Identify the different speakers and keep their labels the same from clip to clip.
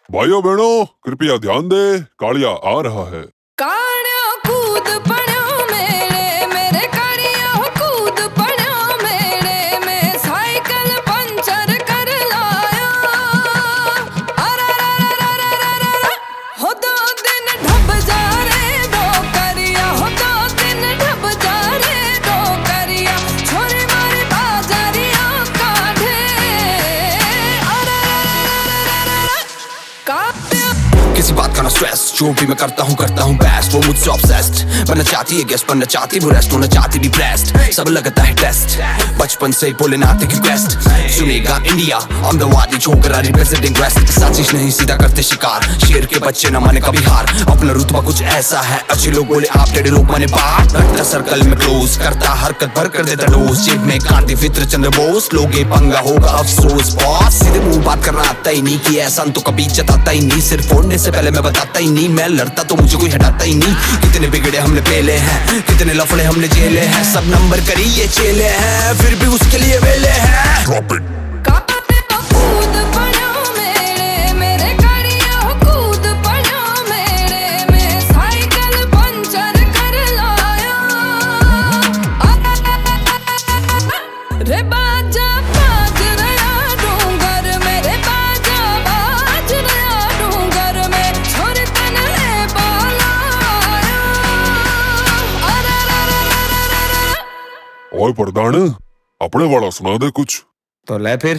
Speaker 1: भाइयों बहनों कृपया ध्यान दे, कालिया आ रहा है।
Speaker 2: कालिया कूद पड़ो मेरे मेरे कालिया कूद पड़ो मेरे में साइकिल पंचर कर लाया। हो 2 दिन ढब जा रे दो करिया, हो 2 दिन ढब जा रे दो करिया, छोरी मारी बाजारिया काढ़े।
Speaker 3: किसी बात का ना स्ट्रेस, जो भी मैं करता हूँ बेस्ट। वो मुझसे ऑब्सेस्ड, बनना चाहती है गेस्ट, बनना चाहती वो रेस्ट, होना चाहती डिप्रेस्ड। सब लगता है टेस्ट, बचपन से ही बोले नाते की बेस्ट। सुनेगा इंडिया अहमदाबादी छोकरा रिप्रेजेंटिंग वेस्ट। साजिश नहीं सीधा करते शिकार, शेर के बच्चे न माने कभी हार। अपना रुतबा कुछ ऐसा है, अच्छे लोग बोले आप, टेढ़े लोग माने बात। रखता सर्कल में क्लोज, करता हरकत भर कर देता डोज। जेब में कांटे फित्र चंद्र बोस, लोगे पंगा होगा अफसोस बॉस। सीधे मुंह बात करना आता ही नहीं, कि ऐसा तो कभी जताता ही नहीं। सिर्फ फोड़ने से पहले मैं बताता ही नहीं, मैं लड़ता तो मुझे कोई हटाता ही नहीं। कितने बिगड़े हमने पेले हैं, कितने लफड़े हमने झेले हैं। सब नंबर करिए चेले हैं, फिर भी उसके लिए वेले हैं। Drop it.
Speaker 2: कूद पड़ो मेरे मेरे कालिया कूद पड़ो मेरे में साइकिल पंचर कर लाया। रे बाजा बाज रहा डूंगर मेरे, बाजा बाज रहा डूंगर में, छोरी तन ले बालाया।
Speaker 1: ओए प्रधान, अपने वाला सुना दे कुछ
Speaker 3: तो ले फिर।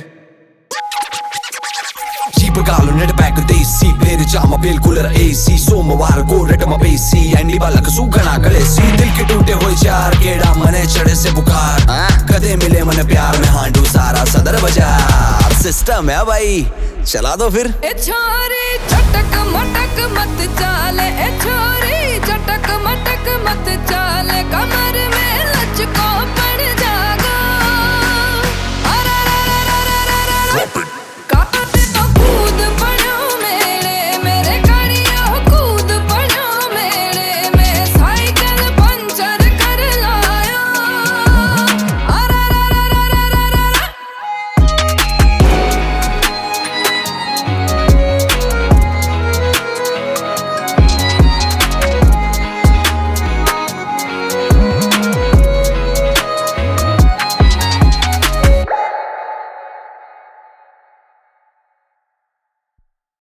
Speaker 3: Pagalo nel back desi, per jama bil cooler AC, सोमवार को रेटमा बेसी, एंडी बाला का सूखना कलेसी। दिल के टूटे हुए चार केड़ा मने चढ़े से बुखार, कदे मिले मन प्यार में हांडू सारा सदर बाजार। सिस्टम है भाई, चला दो फिर।
Speaker 2: ए छोरी चटक मटक मत चाले, ए छोरी चटक मटक मत चाले, कमर में लचको